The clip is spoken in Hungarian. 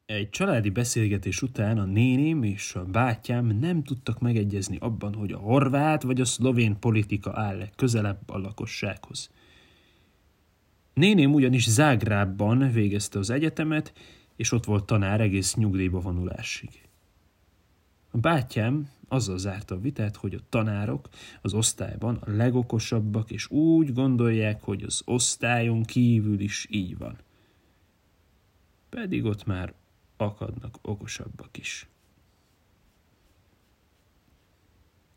Egy családi beszélgetés után a néném és a bátyám nem tudtak megegyezni abban, hogy a horvát vagy a szlovén politika áll közelebb a lakossághoz. Néném ugyanis Zágrábban végezte az egyetemet, és ott volt tanár egész nyugdíjba vonulásig. A bátyám azzal zárta a vitát, hogy a tanárok az osztályban a legokosabbak, és úgy gondolják, hogy az osztályon kívül is így van. Pedig ott már akadnak okosabbak is.